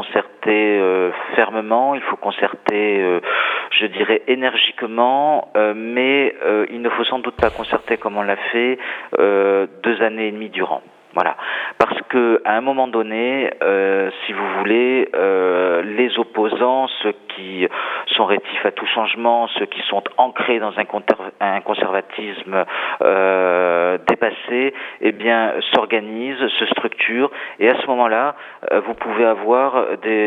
fermement, il faut concerter, je dirais, énergiquement, mais il ne faut sans doute pas concerter comme on l'a fait 2 années et demie durant. Voilà, parce que à un moment donné, si vous voulez, les opposants, ceux qui sont rétifs à tout changement, ceux qui sont ancrés dans un conservatisme dépassé, s'organisent, se structurent, et à ce moment-là, vous pouvez avoir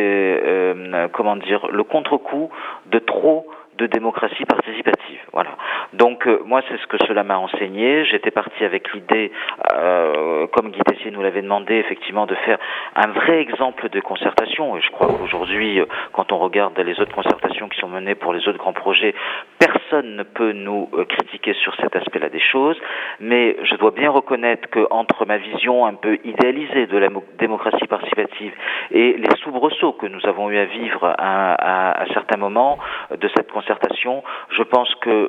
le contre-coup de trop de démocratie participative. Voilà. Donc moi, c'est ce que cela m'a enseigné. J'étais parti avec l'idée, comme Guy Tessier nous l'avait demandé, effectivement, de faire un vrai exemple de concertation. Et je crois qu'aujourd'hui, quand on regarde les autres concertations qui sont menées pour les autres grands projets, personne ne peut nous critiquer sur cet aspect-là des choses. Mais je dois bien reconnaître qu'entre ma vision un peu idéalisée de la démocratie participative et les soubresauts que nous avons eu à vivre à certains moments de cette concertation, je pense que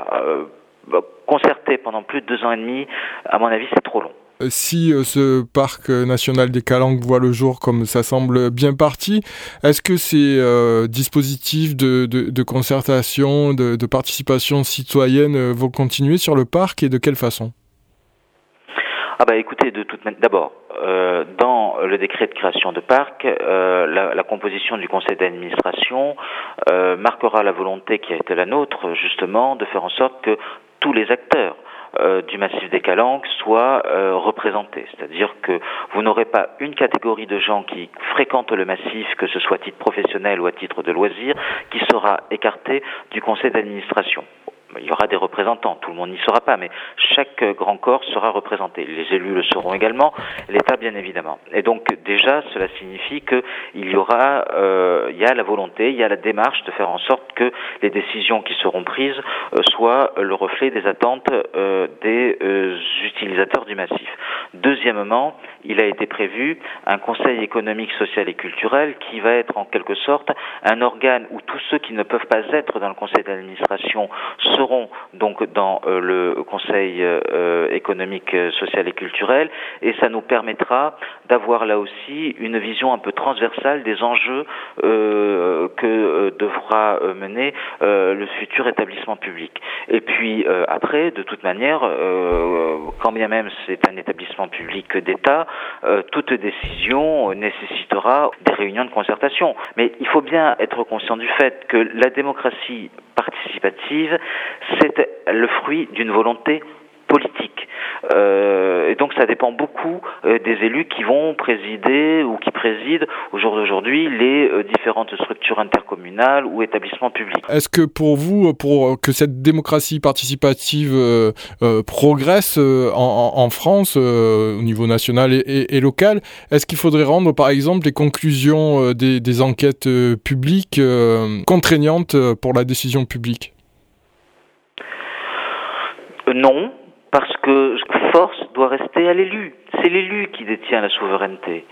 concerter pendant plus de 2 ans et demi, à mon avis, c'est trop long. Si ce parc national des Calanques voit le jour comme ça semble bien parti, est-ce que ces dispositifs de concertation, de participation citoyenne vont continuer sur le parc, et de quelle façon ? Écoutez, d'abord, dans le décret de création de parc, la composition du conseil d'administration marquera la volonté qui a été la nôtre, justement, de faire en sorte que tous les acteurs du massif des Calanques soient représentés. C'est-à-dire que vous n'aurez pas une catégorie de gens qui fréquentent le massif, que ce soit à titre professionnel ou à titre de loisir, qui sera écartée du conseil d'administration. Il y aura des représentants, tout le monde n'y sera pas, mais chaque grand corps sera représenté. Les élus le seront également, l'État bien évidemment. Et donc déjà, cela signifie que il y a la volonté, il y a la démarche de faire en sorte que les décisions qui seront prises soient le reflet des attentes des utilisateurs du massif. Deuxièmement, il a été prévu un conseil économique, social et culturel qui va être en quelque sorte un organe où tous ceux qui ne peuvent pas être dans le conseil d'administration seront donc dans le conseil économique, social et culturel, et ça nous permettra d'avoir là aussi une vision un peu transversale des enjeux que devra mener le futur établissement public. Et puis après, de toute manière, quand bien même c'est un établissement public d'État, toute décision nécessitera des réunions de concertation. Mais il faut bien être conscient du fait que la démocratie participative, c'est le fruit d'une volonté politique. Et donc ça dépend beaucoup des élus qui vont présider ou qui président au jour d'aujourd'hui les différentes structures intercommunales ou établissements publics. Est-ce que pour vous, pour que cette démocratie participative progresse en France, au niveau national et local, est-ce qu'il faudrait rendre par exemple les conclusions des enquêtes publiques contraignantes pour la décision publique ? Non. Parce que force doit rester à l'élu. C'est l'élu qui détient la souveraineté.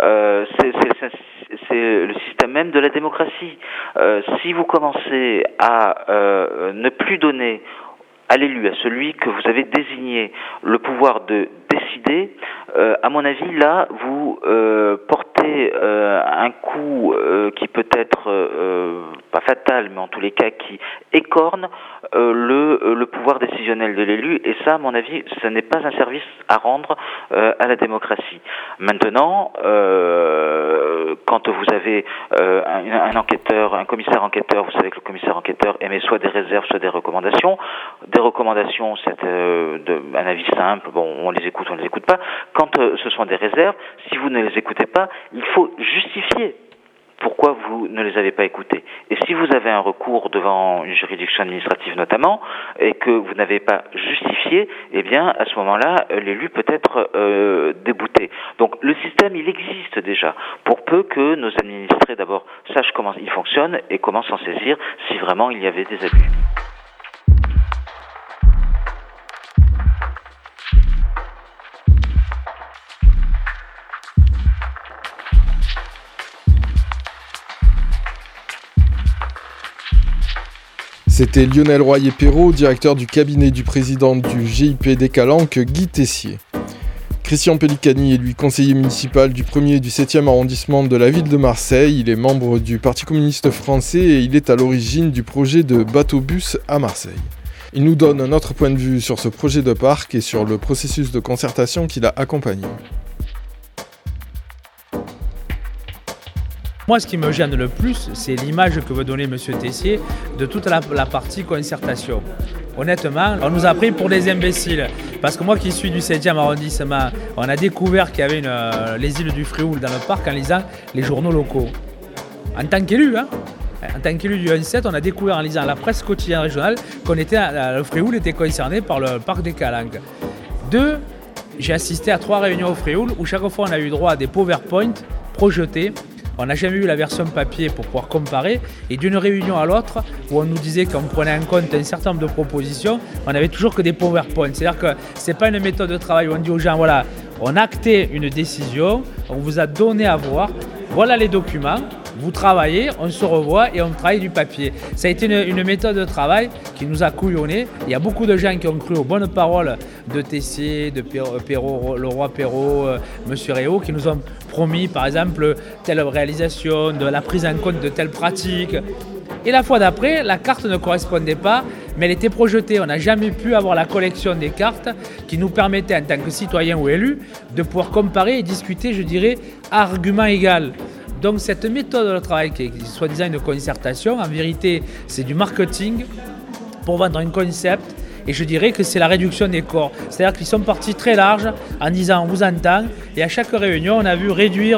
C'est le système même de la démocratie. Si vous commencez à ne plus donner à l'élu, à celui que vous avez désigné, le pouvoir de décider, à mon avis, là, vous portez un coup qui peut être pas fatal, mais en tous les cas qui écorne le pouvoir décisionnel de l'élu. Et ça, à mon avis, ce n'est pas un service à rendre à la démocratie. Maintenant, quand vous avez un enquêteur, un commissaire enquêteur, vous savez que le commissaire enquêteur émet soit des réserves, soit des recommandations. Des recommandations, c'est un avis simple, bon, on les écoute pas. Quand ce sont des réserves, si vous ne les écoutez pas, il faut justifier pourquoi vous ne les avez pas écoutés. Et si vous avez un recours devant une juridiction administrative notamment, et que vous n'avez pas justifié, eh bien, à ce moment-là, l'élu peut être débouté. Donc, le système, il existe déjà, pour peu que nos administrés, d'abord, sachent comment il fonctionne et comment s'en saisir si vraiment il y avait des abus. C'était Lionel Royer-Perrault, directeur du cabinet du président du GIP des Calanques, Guy Tessier. Christian Pellicani est lui conseiller municipal du 1er et du 7e arrondissement de la ville de Marseille. Il est membre du Parti communiste français et il est à l'origine du projet de bateau-bus à Marseille. Il nous donne un autre point de vue sur ce projet de parc et sur le processus de concertation qui l'a accompagné. Moi, ce qui me gêne le plus, c'est l'image que veut donner M. Tessier de toute la partie concertation. Honnêtement, on nous a pris pour des imbéciles. Parce que moi qui suis du 7e arrondissement, on a découvert qu'il y avait les îles du Frioul dans le parc en lisant les journaux locaux. En tant qu'élu, en tant qu'élu du 1-7, on a découvert en lisant la presse quotidienne régionale qu'on le Frioul était concerné par le parc des Calanques. 2, j'ai assisté à 3 réunions au Frioul où chaque fois on a eu droit à des PowerPoint projetés. On n'a jamais eu la version papier pour pouvoir comparer. Et d'une réunion à l'autre, où on nous disait qu'on prenait en compte un certain nombre de propositions, on n'avait toujours que des PowerPoint. C'est-à-dire que ce n'est pas une méthode de travail où on dit aux gens, voilà, on a acté une décision, on vous a donné à voir, voilà les documents, vous travaillez, on se revoit et on travaille du papier. Ça a été une méthode de travail qui nous a couillonnés. Il y a beaucoup de gens qui ont cru aux bonnes paroles de Tessier, de Perrault, Leroy-Perrault, M. Réau, qui nous ont promis, par exemple, telle réalisation, de la prise en compte de telle pratique. Et la fois d'après, la carte ne correspondait pas, mais elle était projetée. On n'a jamais pu avoir la collection des cartes qui nous permettait, en tant que citoyen ou élu, de pouvoir comparer et discuter, je dirais, à argument égal. Donc cette méthode de travail qui est soi-disant une concertation, en vérité c'est du marketing pour vendre un concept et je dirais que c'est la réduction des corps. C'est-à-dire qu'ils sont partis très large en disant on vous entend et à chaque réunion on a vu réduire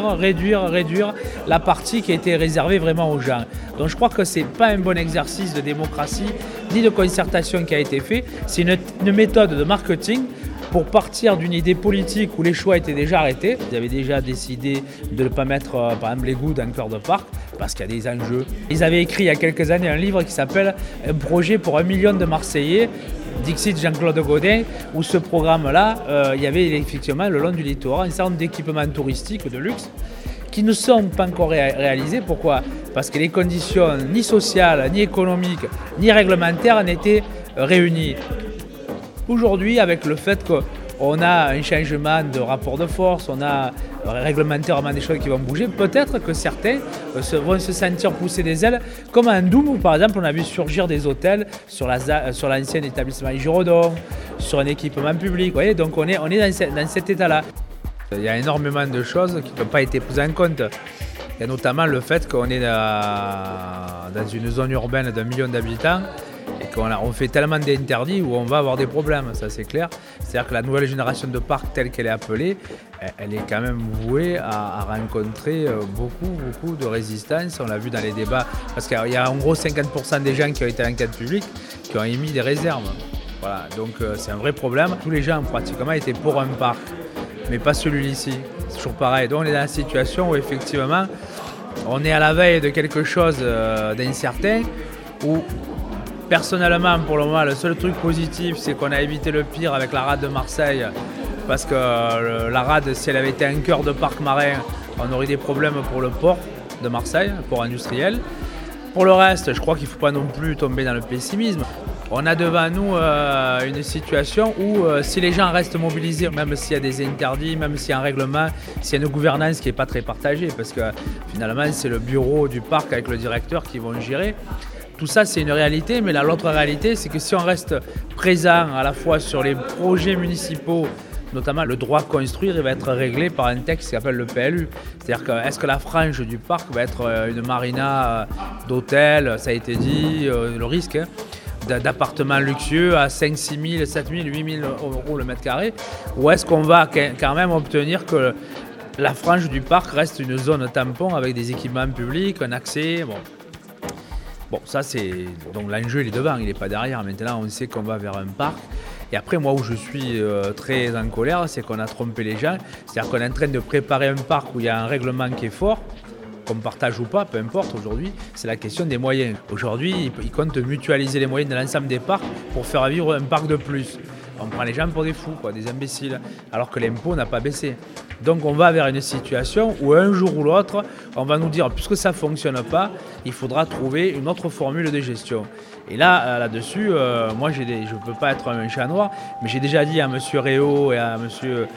la partie qui a été réservée vraiment aux gens. Donc je crois que ce n'est pas un bon exercice de démocratie ni de concertation qui a été fait, c'est une méthode de marketing pour partir d'une idée politique où les choix étaient déjà arrêtés. Ils avaient déjà décidé de ne pas mettre, par exemple, l'égout dans le cœur de parc, parce qu'il y a des enjeux. Ils avaient écrit il y a quelques années un livre qui s'appelle « Un projet pour 1 million de Marseillais », Dixit Jean-Claude Gaudin, où ce programme-là, il y avait effectivement le long du littoral un certain nombre d'équipements touristiques de luxe qui ne sont pas encore réalisés. Pourquoi ? Parce que les conditions ni sociales, ni économiques, ni réglementaires n'étaient réunies. Aujourd'hui, avec le fait qu'on a un changement de rapport de force, on a réglementairement des choses qui vont bouger, peut-être que certains vont se sentir pousser des ailes, comme à Ndoum, où par exemple on a vu surgir des hôtels sur l'ancien établissement Girondin, sur un équipement public. Vous voyez, donc on est dans cet état-là. Il y a énormément de choses qui n'ont pas été prises en compte. Il y a notamment le fait qu'on est dans une zone urbaine d'1 million d'habitants et qu'on fait tellement d'interdits où on va avoir des problèmes, ça c'est clair. C'est-à-dire que la nouvelle génération de parcs telle qu'elle est appelée, elle est quand même vouée à rencontrer beaucoup de résistance. On l'a vu dans les débats, parce qu'il y a en gros 50% des gens qui ont été à l'enquête publique qui ont émis des réserves. Voilà, donc c'est un vrai problème. Tous les gens pratiquement étaient pour un parc, mais pas celui-ci. C'est toujours pareil. Donc on est dans la situation où effectivement on est à la veille de quelque chose d'incertain, où personnellement pour le moment le seul truc positif c'est qu'on a évité le pire avec la rade de Marseille, parce que la rade, si elle avait été un cœur de parc marin, on aurait des problèmes pour le port de Marseille, port industriel. Pour le reste, je crois qu'il ne faut pas non plus tomber dans le pessimisme. On a devant nous une situation où si les gens restent mobilisés, même s'il y a des interdits, même s'il y a un règlement, s'il y a une gouvernance qui n'est pas très partagée, parce que finalement c'est le bureau du parc avec le directeur qui vont gérer. Tout ça c'est une réalité, mais l'autre réalité c'est que si on reste présent à la fois sur les projets municipaux, notamment le droit de construire, il va être réglé par un texte qui s'appelle le PLU. C'est-à-dire que est-ce que la frange du parc va être une marina d'hôtels, ça a été dit, le risque, d'appartements luxueux à 5 000, 6 000, 7 000, 8 000 euros le mètre carré, ou est-ce qu'on va quand même obtenir que la frange du parc reste une zone tampon avec des équipements publics, un accès, Bon, ça c'est... Donc l'enjeu il est devant, il n'est pas derrière. Maintenant on sait qu'on va vers un parc. Et après moi où je suis très en colère, c'est qu'on a trompé les gens. C'est-à-dire qu'on est en train de préparer un parc où il y a un règlement qui est fort, qu'on partage ou pas, peu importe aujourd'hui, c'est la question des moyens. Aujourd'hui, ils comptent mutualiser les moyens de l'ensemble des parcs pour faire vivre un parc de plus. On prend les gens pour des fous, des imbéciles, alors que l'impôt n'a pas baissé. Donc on va vers une situation où un jour ou l'autre, on va nous dire, puisque ça ne fonctionne pas, il faudra trouver une autre formule de gestion. Et là-dessus, moi je ne peux pas être un chat noir, mais j'ai déjà dit à M. Réau et à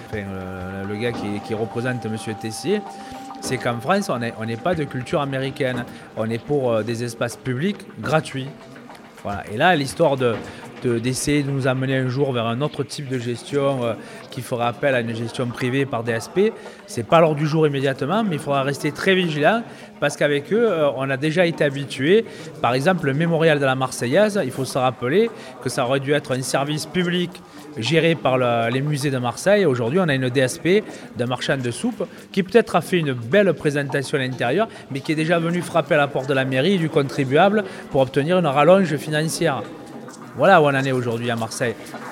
le gars qui représente M. Tessier, c'est qu'en France, on n'est pas de culture américaine. On est pour des espaces publics gratuits. Voilà. Et là, l'histoire d'essayer de nous amener un jour vers un autre type de gestion qui fera appel à une gestion privée par DSP, c'est pas l'ordre du jour immédiatement, mais il faudra rester très vigilant parce qu'avec eux, on a déjà été habitués. Par exemple, le mémorial de la Marseillaise, il faut se rappeler que ça aurait dû être un service public géré par les musées de Marseille. Aujourd'hui, on a une DSP d'un marchand de soupe qui peut-être a fait une belle présentation à l'intérieur, mais qui est déjà venu frapper à la porte de la mairie et du contribuable pour obtenir une rallonge financière. Voilà où on en est aujourd'hui à Marseille.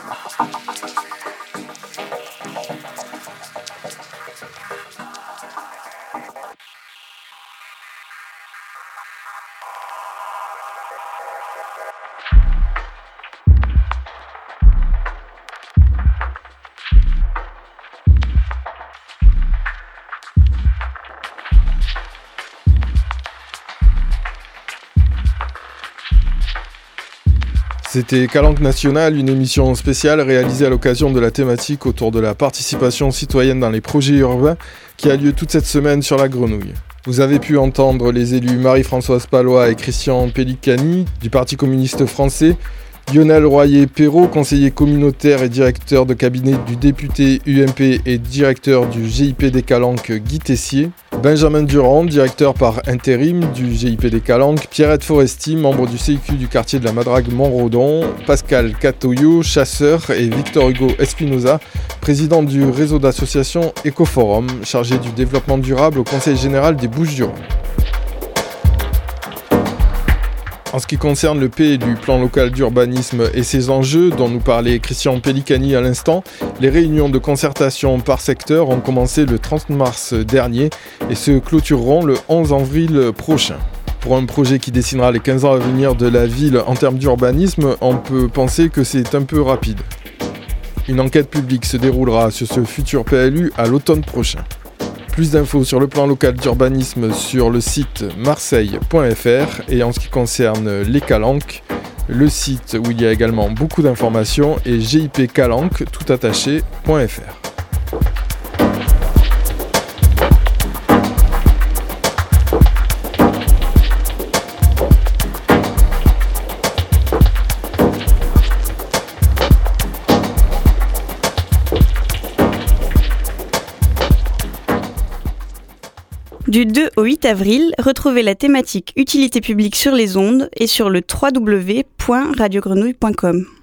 C'était Calanque National, une émission spéciale réalisée à l'occasion de la thématique autour de la participation citoyenne dans les projets urbains qui a lieu toute cette semaine sur la Grenouille. Vous avez pu entendre les élus Marie-Françoise Palois et Christian Pellicani du Parti communiste français, Lionel Royer-Perrault, conseiller communautaire et directeur de cabinet du député UMP et directeur du GIP des Calanques Guy Tessier, Benjamin Durand, directeur par intérim du GIP des Calanques, Pierrette Foresti, membre du CIQ du quartier de la Madrague Montredon, Pascal Catoyot, chasseur, et Victor Hugo Espinoza, président du réseau d'associations Ecoforum, chargé du développement durable au Conseil général des Bouches-du-Rhône. En ce qui concerne le PLU, plan local d'urbanisme et ses enjeux, dont nous parlait Christian Pellicani à l'instant, les réunions de concertation par secteur ont commencé le 30 mars dernier et se clôtureront le 11 avril prochain. Pour un projet qui dessinera les 15 ans à venir de la ville en termes d'urbanisme, on peut penser que c'est un peu rapide. Une enquête publique se déroulera sur ce futur PLU à l'automne prochain. Plus d'infos sur le plan local d'urbanisme sur le site marseille.fr et en ce qui concerne les Calanques, le site où il y a également beaucoup d'informations est gipcalanques toutattaché.fr. Du 2 au 8 avril, retrouvez la thématique utilité publique sur les ondes et sur le www.radiogrenouille.com.